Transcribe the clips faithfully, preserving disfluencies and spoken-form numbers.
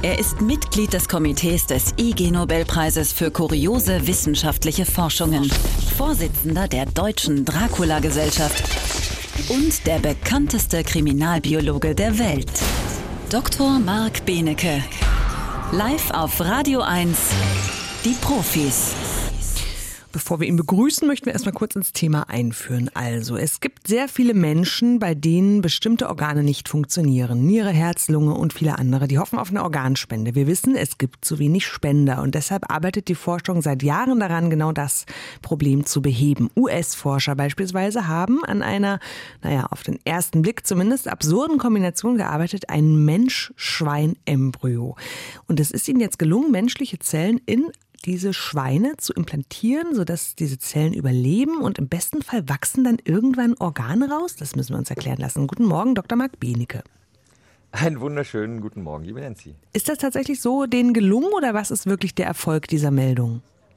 Er ist Mitglied des Komitees des I G-Nobelpreises für kuriose wissenschaftliche Forschungen, Vorsitzender der Deutschen Dracula-Gesellschaft und der bekannteste Kriminalbiologe der Welt. Doktor Marc Benecke. Live auf Radio eins, die Profis. Bevor wir ihn begrüßen, möchten wir erstmal kurz ins Thema einführen. Also, es gibt sehr viele Menschen, bei denen bestimmte Organe nicht funktionieren. Niere, Herz, Lunge und viele andere. Die hoffen auf eine Organspende. Wir wissen, es gibt zu wenig Spender. Und deshalb arbeitet die Forschung seit Jahren daran, genau das Problem zu beheben. U S-Forscher beispielsweise haben an einer, naja, auf den ersten Blick zumindest absurden Kombination gearbeitet. Ein Mensch-Schwein-Embryo. Und es ist ihnen jetzt gelungen, menschliche Zellen in diese Schweine zu implantieren, sodass diese Zellen überleben und im besten Fall wachsen dann irgendwann Organe raus? Das müssen wir uns erklären lassen. Guten Morgen, Doktor Marc Benecke. Einen wunderschönen guten Morgen, liebe Nancy. Ist das tatsächlich so denen gelungen oder was ist wirklich der Erfolg dieser Meldung?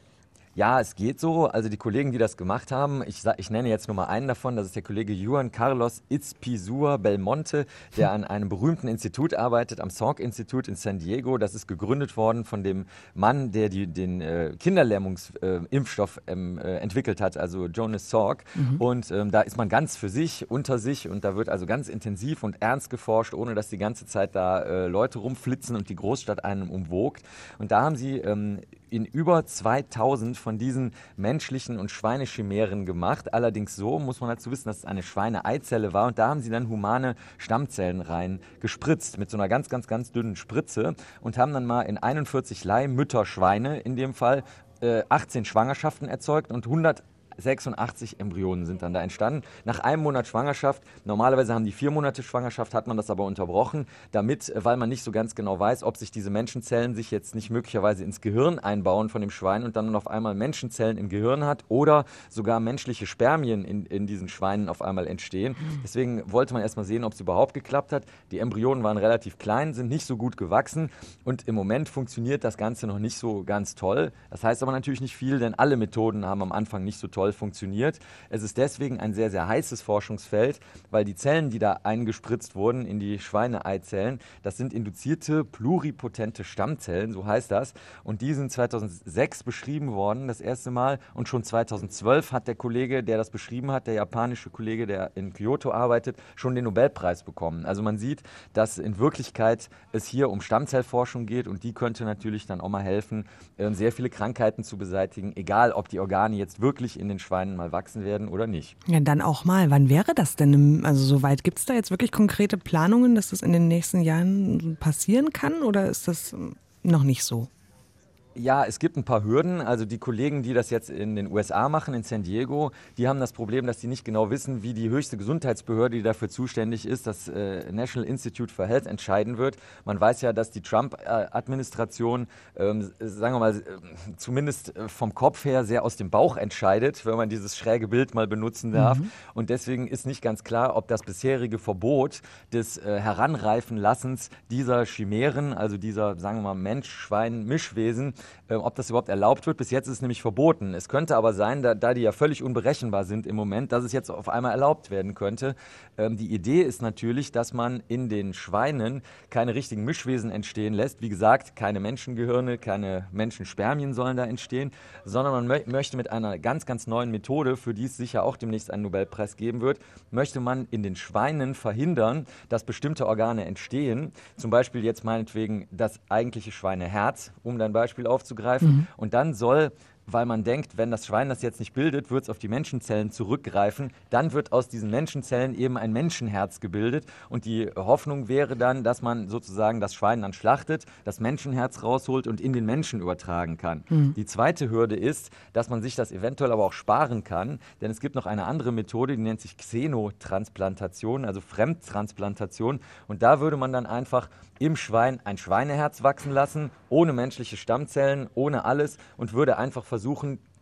Ja, es geht so. Also die Kollegen, die das gemacht haben, ich, ich nenne jetzt nur mal einen davon, das ist der Kollege Juan Carlos Izpizua Belmonte, der an einem berühmten Institut arbeitet, am Salk-Institut in San Diego. Das ist gegründet worden von dem Mann, der die, den äh, Kinderlähmungsimpfstoff äh, ähm, äh, entwickelt hat, also Jonas Salk. Mhm. Und ähm, da ist man ganz für sich, unter sich und da wird also ganz intensiv und ernst geforscht, ohne dass die ganze Zeit da äh, Leute rumflitzen und die Großstadt einen umwogt. Und da haben sie ähm, in über zweitausend von diesen menschlichen und Schweinechimären gemacht. Allerdings so, muss man dazu wissen, dass es eine Schweineeizelle war. Und da haben sie dann humane Stammzellen rein gespritzt mit so einer ganz, ganz, ganz dünnen Spritze und haben dann mal in einundvierzig Leihmütterschweine in dem Fall äh, achtzehn Schwangerschaften erzeugt und hundertsechsundachtzig Embryonen sind dann da entstanden. Nach einem Monat Schwangerschaft, normalerweise haben die vier Monate Schwangerschaft, hat man das aber unterbrochen, damit, weil man nicht so ganz genau weiß, ob sich diese Menschenzellen sich jetzt nicht möglicherweise ins Gehirn einbauen von dem Schwein und dann auf einmal Menschenzellen im Gehirn hat oder sogar menschliche Spermien in, in diesen Schweinen auf einmal entstehen. Deswegen wollte man erstmal sehen, ob es überhaupt geklappt hat. Die Embryonen waren relativ klein, sind nicht so gut gewachsen und im Moment funktioniert das Ganze noch nicht so ganz toll. Das heißt aber natürlich nicht viel, denn alle Methoden haben am Anfang nicht so toll funktioniert. Es ist deswegen ein sehr, sehr heißes Forschungsfeld, weil die Zellen, die da eingespritzt wurden in die Schweineeizellen, das sind induzierte pluripotente Stammzellen, so heißt das. Und die sind zweitausendsechs beschrieben worden, das erste Mal. Und schon zweitausendzwölf hat der Kollege, der das beschrieben hat, der japanische Kollege, der in Kyoto arbeitet, schon den Nobelpreis bekommen. Also man sieht, dass in Wirklichkeit es hier um Stammzellforschung geht und die könnte natürlich dann auch mal helfen, sehr viele Krankheiten zu beseitigen, egal ob die Organe jetzt wirklich in den Schweinen mal wachsen werden oder nicht. Ja, dann auch mal. Wann wäre das denn? Also soweit gibt es da jetzt wirklich konkrete Planungen, dass das in den nächsten Jahren passieren kann oder ist das noch nicht so? Ja, es gibt ein paar Hürden. Also die Kollegen, die das jetzt in den U S A machen, in San Diego, die haben das Problem, dass sie nicht genau wissen, wie die höchste Gesundheitsbehörde, die dafür zuständig ist, das äh, National Institute for Health, entscheiden wird. Man weiß ja, dass die Trump-Administration, ähm, sagen wir mal, äh, zumindest vom Kopf her sehr aus dem Bauch entscheidet, wenn man dieses schräge Bild mal benutzen darf. Mhm. Und deswegen ist nicht ganz klar, ob das bisherige Verbot des äh, Heranreifenlassens dieser Chimären, also dieser, sagen wir mal, Mensch-Schwein-Mischwesen, Äh, ob das überhaupt erlaubt wird. Bis jetzt ist es nämlich verboten. Es könnte aber sein, da, da die ja völlig unberechenbar sind im Moment, dass es jetzt auf einmal erlaubt werden könnte. Ähm, die Idee ist natürlich, dass man in den Schweinen keine richtigen Mischwesen entstehen lässt. Wie gesagt, keine Menschengehirne, keine Menschenspermien sollen da entstehen, sondern man mö- möchte mit einer ganz, ganz neuen Methode, für die es sicher auch demnächst einen Nobelpreis geben wird, möchte man in den Schweinen verhindern, dass bestimmte Organe entstehen. Zum Beispiel jetzt meinetwegen das eigentliche Schweineherz, um dann ein Beispiel aufzugreifen. Mhm. Und dann soll, weil man denkt, wenn das Schwein das jetzt nicht bildet, wird es auf die Menschenzellen zurückgreifen. Dann wird aus diesen Menschenzellen eben ein Menschenherz gebildet. Und die Hoffnung wäre dann, dass man sozusagen das Schwein dann schlachtet, das Menschenherz rausholt und in den Menschen übertragen kann. Mhm. Die zweite Hürde ist, dass man sich das eventuell aber auch sparen kann. Denn es gibt noch eine andere Methode, die nennt sich Xenotransplantation, also Fremdtransplantation. Und da würde man dann einfach im Schwein ein Schweineherz wachsen lassen, ohne menschliche Stammzellen, ohne alles und würde einfach versuchen,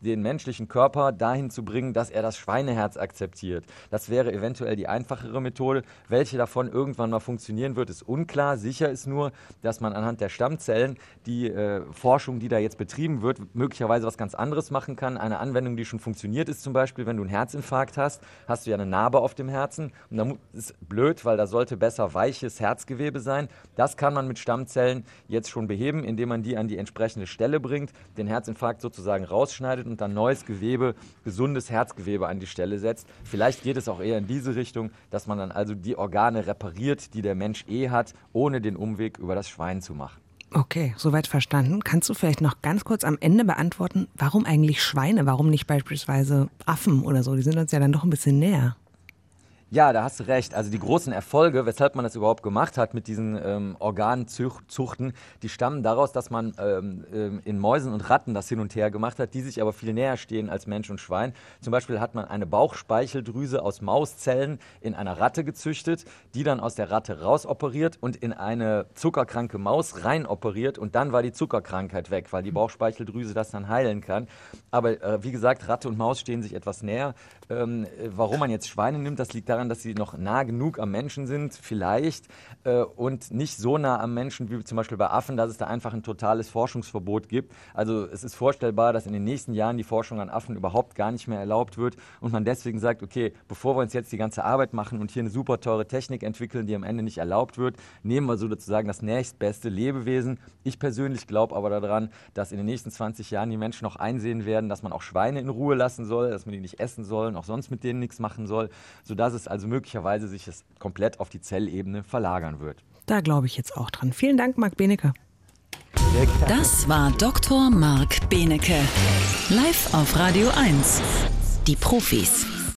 den menschlichen Körper dahin zu bringen, dass er das Schweineherz akzeptiert. Das wäre eventuell die einfachere Methode. Welche davon irgendwann mal funktionieren wird, ist unklar. Sicher ist nur, dass man anhand der Stammzellen die äh, Forschung, die da jetzt betrieben wird, möglicherweise was ganz anderes machen kann. Eine Anwendung, die schon funktioniert, ist zum Beispiel, wenn du einen Herzinfarkt hast, hast du ja eine Narbe auf dem Herzen. Und da ist blöd, weil da sollte besser weiches Herzgewebe sein. Das kann man mit Stammzellen jetzt schon beheben, indem man die an die entsprechende Stelle bringt, den Herzinfarkt sozusagen rausschneidet und dann neues Gewebe, gesundes Herzgewebe an die Stelle setzt. Vielleicht geht es auch eher in diese Richtung, dass man dann also die Organe repariert, die der Mensch eh hat, ohne den Umweg über das Schwein zu machen. Okay, soweit verstanden. Kannst du vielleicht noch ganz kurz am Ende beantworten, warum eigentlich Schweine, warum nicht beispielsweise Affen oder so? Die sind uns ja dann doch ein bisschen näher. Ja, da hast du recht. Also die großen Erfolge, weshalb man das überhaupt gemacht hat mit diesen ähm, Organzuchten, die stammen daraus, dass man ähm, in Mäusen und Ratten das hin und her gemacht hat, die sich aber viel näher stehen als Mensch und Schwein. Zum Beispiel hat man eine Bauchspeicheldrüse aus Mauszellen in einer Ratte gezüchtet, die dann aus der Ratte rausoperiert und in eine zuckerkranke Maus rein operiert und dann war die Zuckerkrankheit weg, weil die Bauchspeicheldrüse das dann heilen kann. Aber äh, wie gesagt, Ratte und Maus stehen sich etwas näher. Ähm, warum man jetzt Schweine nimmt, das liegt daran, dass sie noch nah genug am Menschen sind, vielleicht, äh, und nicht so nah am Menschen wie zum Beispiel bei Affen, dass es da einfach ein totales Forschungsverbot gibt. Also es ist vorstellbar, dass in den nächsten Jahren die Forschung an Affen überhaupt gar nicht mehr erlaubt wird und man deswegen sagt, okay, bevor wir uns jetzt die ganze Arbeit machen und hier eine super teure Technik entwickeln, die am Ende nicht erlaubt wird, nehmen wir sozusagen das nächstbeste Lebewesen. Ich persönlich glaube aber daran, dass in den nächsten zwanzig Jahren die Menschen noch einsehen werden, dass man auch Schweine in Ruhe lassen soll, dass man die nicht essen soll, auch sonst mit denen nichts machen soll, sodass es also möglicherweise sich es komplett auf die Zellebene verlagern wird. Da glaube ich jetzt auch dran. Vielen Dank, Marc Benecke. Das war Doktor Marc Benecke. Live auf Radio eins. Die Profis.